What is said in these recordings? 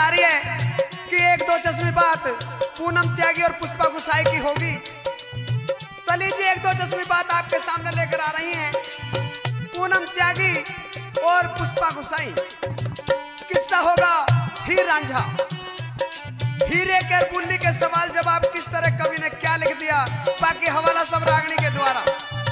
रही है कि एक दो चश्मे बात पूनम त्यागी और पुष्पा गुसाई की होगी। तो लीजिए एक दो चश्मे बात आपके सामने लेकर आ रही हैं पूनम त्यागी और पुष्पा गुसाई। किस्सा होगा हीर रांझा। हीरे के बुल्ली के सवाल जवाब किस तरह कवि ने क्या लिख दिया, बाकी हवाला सब रागनी के द्वारा।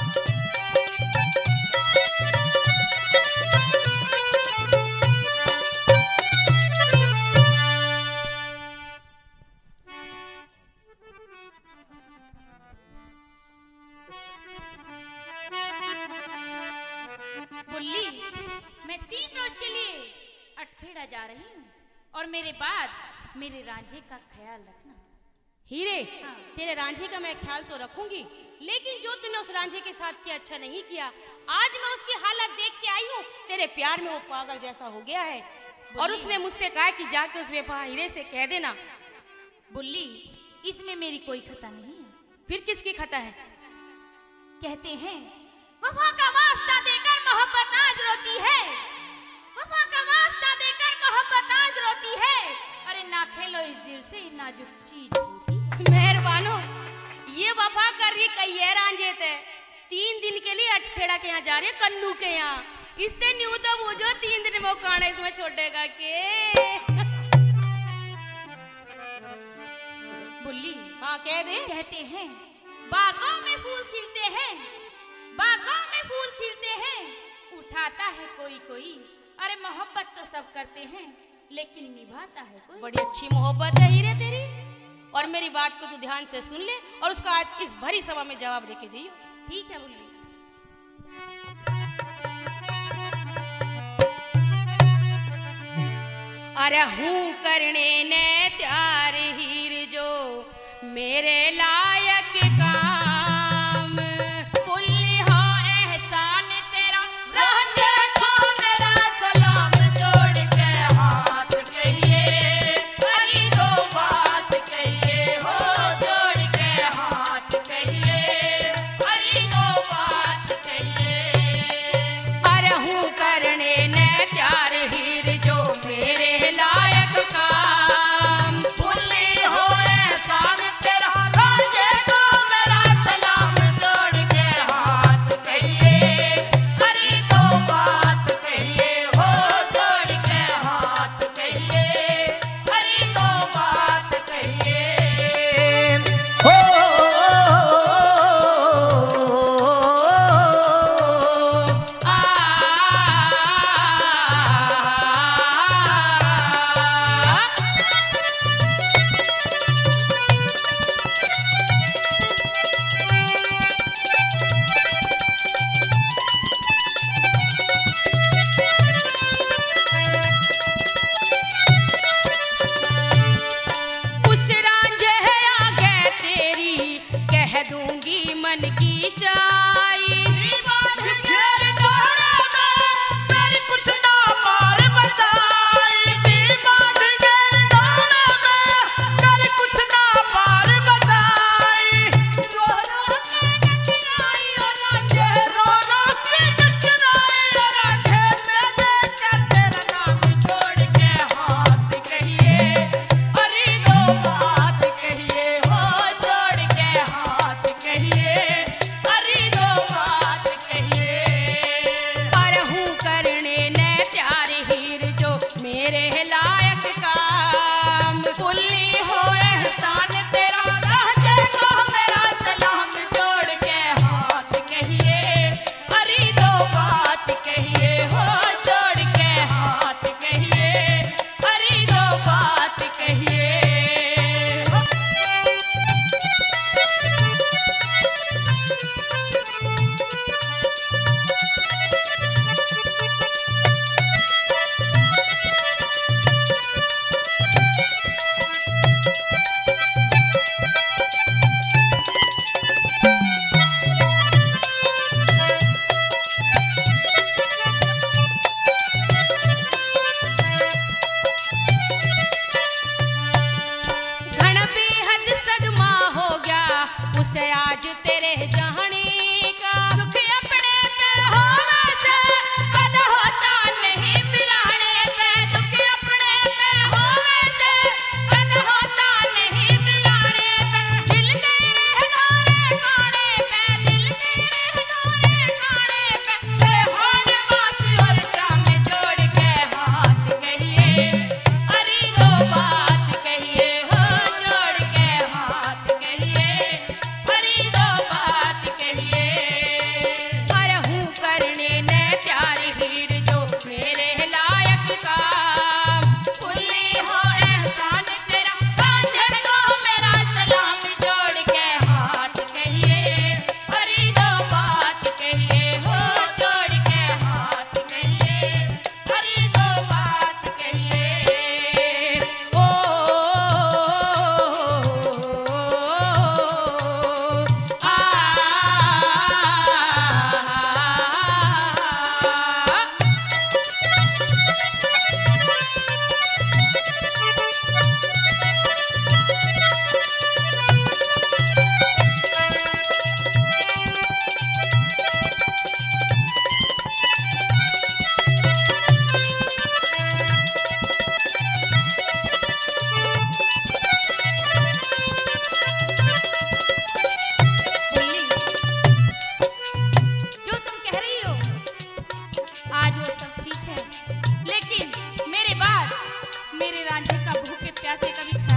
बुल्ली, मैं 3 रोज के लिए अटखेड़ा जा रही हूँ और मेरे बाद मेरे रांझे का ख्याल रखना। हीरे, तेरे रांझे का मैं ख्याल तो रखूंगी, लेकिन जो तूने उस रांझे के साथ किया अच्छा नहीं किया। आज मैं उसकी हालत देख के आई हूँ, तेरे प्यार में वो पागल जैसा हो गया है। और उसने मुझसे कहा कि जाके उस बेवफा हीरे से कह देना। बुल्ली, इसमें मेरी कोई खता नहीं है। फिर किसकी खता है? कहते हैं वफा का वास्ता देकर मोहब्बत आज रोती है, वफा का वास्ता देकर मोहब्बत आज रोती है। अरे ना खेलो इस दिल से नाजुक चीज होती है। मेहरबानो, ये वफा कर रही कई है रांझे थे। 3 दिन के लिए अटखेड़ा के यहाँ जा रही है, कन्नू के यहाँ। इससे न्यू तो वो जो 3 दिन वो काना इसमें छोड़ेगा के। बुल्ली, हाँ कह दे। कहते हैं बागों में फूल खिलते हैं, बागों में फूल खिलते हैं, उठाता है कोई कोई। अरे मोहब्बत तो सब करते हैं, लेकिन निभाता है कोई। बड़ी अच्छी मोहब्बत है हीरे तेरी। और मेरी बात को तू ध्यान से सुन ले और उसका आज इस भरी सभा में जवाब देके जाइयो। ठीक है बुल्ली। अरे हूँ करने ने त्यार हीर जो मेरे लायक काम। बुल्ली हो एहसान तेरा, रांझे को मेरा सलाम जोड़ के हाथ कहिए। अली दो बात कहिए हो, जोड़ के हाथ कहिए। अली दो बात कहिए। अरे हूँ करने ने त्यार हीर जो मेरे लायक काम। बुल्ली हो एहसान तेरा, रांझे भूखे प्यासे कभी